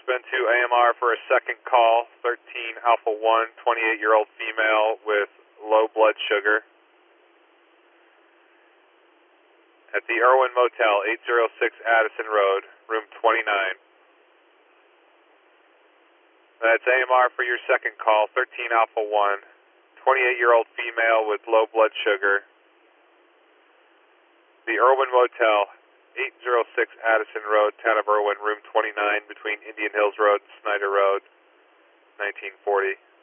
been to AMR for a second call, 13 Alpha 1, 28-year-old female with low blood sugar. At the Irwin Motel, 806 Addison Road, room 29. That's AMR for your second call, 13 Alpha 1, 28-year-old female with low blood sugar. The Irwin Motel, 806 Addison Road, town of Irwin, room 29, between Indian Hills Road and Snyder Road, 1940.